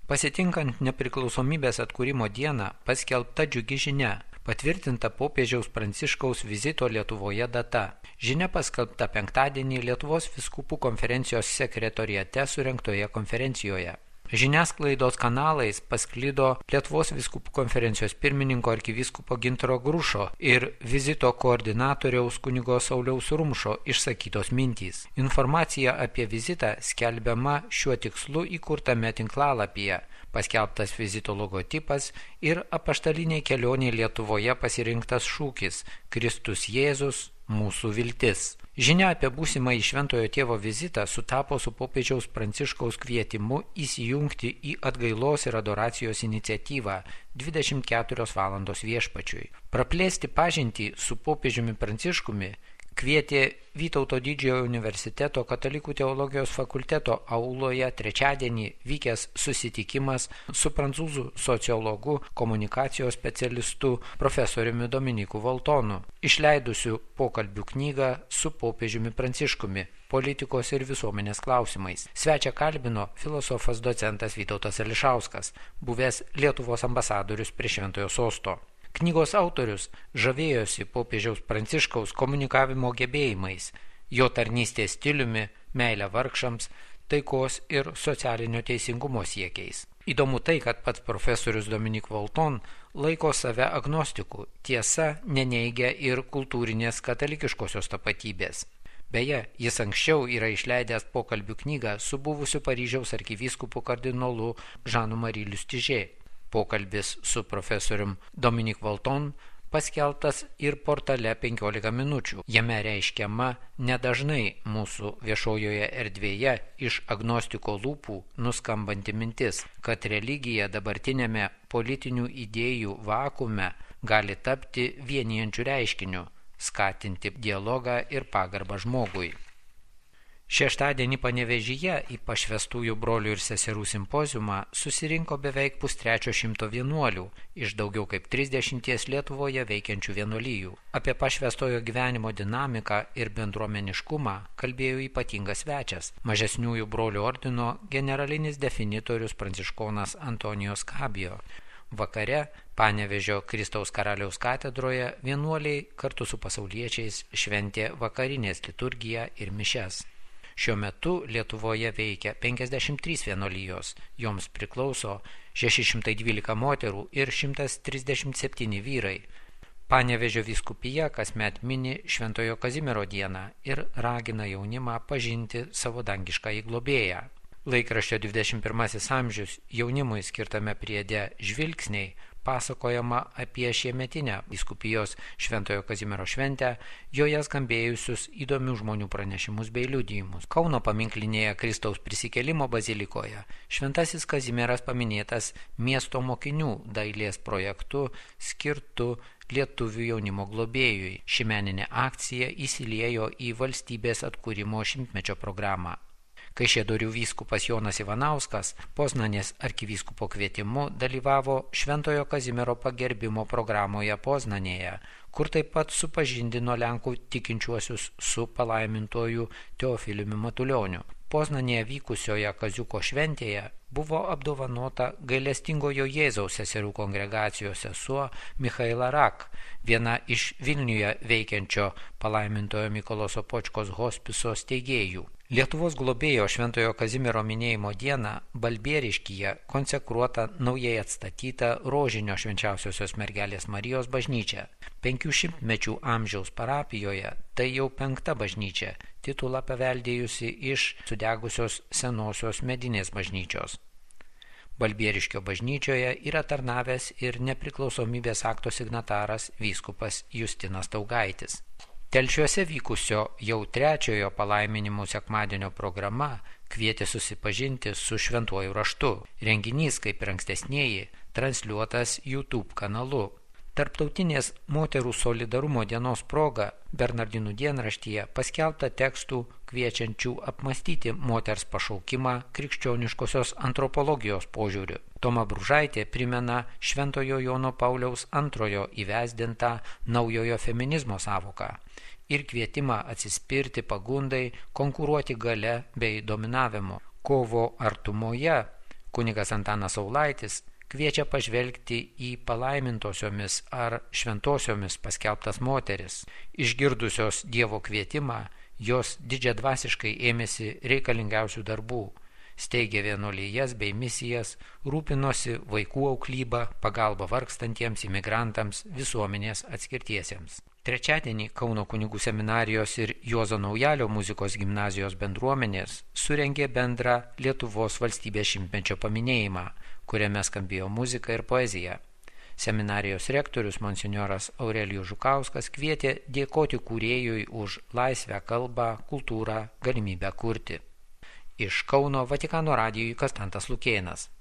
Pasitinkant nepriklausomybės atkūrimo dieną paskelbta džiugi žinia, patvirtinta popiežiaus Pranciškaus vizito Lietuvoje data. Žinia paskelbta penktadienį Lietuvos vyskupų konferencijos sekretoriate surengtoje konferencijoje. Žiniasklaidos kanalais pasklido Lietuvos vyskupų konferencijos pirmininko arkivyskupo Gintaro Grušo ir vizito koordinatoriaus kunigo Sauliaus Rumšo išsakytos mintys. Informacija apie vizitą skelbiama šiuo tikslu įkurtame tinklalapyje, paskelbtas vizito logotipas ir apaštaliniai kelioniai Lietuvoje pasirinktas šūkis Kristus Jėzus, mūsų viltis. Žinia apie būsimą į Šventojo Tėvo vizitą sutapo su popiežiaus Pranciškaus kvietimu įsijungti į atgailos ir adoracijos iniciatyvą 24 valandos viešpačiui. Praplėsti pažintį su popiežiumi Pranciškumi kvietė Vytauto Didžiojo universiteto katalikų teologijos fakulteto auloje trečiadienį vykęs susitikimas su prancūzų sociologu, komunikacijos specialistu profesoriumi Dominiku Valtonu, išleidusiu pokalbių knygą su popiežiumi Pranciškumi politikos ir visuomenės klausimais. Svečią kalbino filosofas docentas Vytautas Ališauskas, buvęs Lietuvos ambasadorius prie Šventojo Sosto. Knygos autorius žavėjosi popiežiaus Pranciškaus komunikavimo gebėjimais, jo tarnystės stiliumi, meilę vargšams, taikos ir socialinio teisingumo siekiais. Įdomu tai, kad pats profesorius Dominic Valton laiko save agnostiku, tiesa neneigia ir kultūrinės katalikiškosios tapatybės. Beje, jis anksčiau yra išleidęs pokalbių knygą su buvusiu Paryžiaus arkivyskupu kardinolu Žanu Marie Lustiger. Pokalbis su profesorium Dominic Valton paskelbtas ir portale 15 minučių. Jame reiškiama nedažnai mūsų viešojoje erdvėje iš agnostiko lūpų nuskambanti mintis, kad religija dabartinėme politinių idėjų vakuume gali tapti vienijančiu reiškiniu, skatinti dialogą ir pagarbą žmogui. Šeštadienį Panevėžyje į pašvestųjų brolių ir seserų simpoziumą susirinko beveik 250 vienuolių iš daugiau kaip 30 Lietuvoje veikiančių vienuolijų. Apie pašvestojo gyvenimo dinamiką ir bendruomeniškumą kalbėjo ypatingas svečias, mažesniųjų brolių ordino generalinis definitorius pranciškonas Antonijos Kabijo. Vakare Panevėžio Kristaus Karaliaus katedroje vienuoliai kartu su pasauliečiais šventė vakarinės liturgiją ir mišias. Šiuo metu Lietuvoje veikia 53 vienuolijos, joms priklauso 612 moterų ir 137 vyrai. Panevėžio vyskupija kasmet mini Šventojo Kazimiero dieną ir ragina jaunimą pažinti savo dangiškąjį globėją. Laikraščio 21 amžius jaunimui skirtame priede Žvilgsniai pasakojama apie šiemetinę vyskupijos Šventojo Kazimiero šventę, joje skambėjusius įdomių žmonių pranešimus bei liudijimus. Kauno paminklinėje Kristaus prisikėlimo bazilikoje Šventasis Kazimieras paminėtas miesto mokinių dailės projektu skirtu lietuvių jaunimo globėjui. Ši meninė akcija įsiliejo į valstybės atkūrimo 100-mečio programą. Kaišiadorių vyskupas Jonas Ivanauskas Poznanės arkivyskupo kvietimu dalyvavo Šventojo Kazimiero pagerbimo programoje Poznanėje, kur taip pat supažindino Lenkų tikinčiuosius su palaimintuoju Teofiliumi Matulioniu. Poznanėje vykusioje Kaziuko šventėje buvo apdovanota gailestingojo Jėzaus seserų kongregacijos sesuo Michaela Rak, viena iš Vilniuje veikiančio palaimintojo Mykolo Sopočkos hospiso steigėjų. Lietuvos globėjo Šventojo Kazimiero minėjimo dieną Balbieriškyje konsekruota naujai atstatyta Rožinio švenčiausiosios mergelės Marijos bažnyčia. 500-mečių amžiaus parapijoje tai jau 5. bažnyčia, titulą paveldėjusi iš sudegusios senosios medinės bažnyčios. Balbieriškio bažnyčioje yra tarnavęs ir nepriklausomybės akto signataras vyskupas Justinas Taugaitis. Telšiuose vykusio jau 3 palaiminimų sekmadienio programa kvietė susipažinti su šventuoju raštu. Renginys, kaip ir ankstesnieji, transliuotas YouTube kanalu. Tarptautinės moterų solidarumo dienos proga Bernardinų dienraštyje paskelbta tekstų kviečiančių apmastyti moters pašaukimą krikščioniškosios antropologijos požiūriu. Toma Bružaitė primena Šventojo Jono Pauliaus II įvesdintą naujojo feminizmo sąvoką ir kvietimą atsispirti pagundai konkuruoti gale bei dominavimu. Kovo artumoje Kunigas Antanas Saulaitis kviečia pažvelgti į palaimintosiomis ar šventosiomis paskelbtas moteris. Išgirdusios Dievo kvietimą, jos didžiadvasiškai ėmėsi reikalingiausių darbų, steigė vienuolijas bei misijas, rūpinosi vaikų auklybą, pagalba vargstantiems imigrantams, visuomenės atskirtiesiems. Trečiadienį Kauno kunigų seminarijos ir Juozo Naujalio muzikos gimnazijos bendruomenės surengė bendrą Lietuvos valstybės šimtmečio paminėjimą, kuriame skambėjo muzika ir poezija. Seminarijos rektorius monsinjoras Aurelijus Žukauskas kvietė dėkoti kūrėjui už laisvę kalbą, kultūrą, galimybę kurti. Iš Kauno Vatikano radijui Konstantas Lukėnas.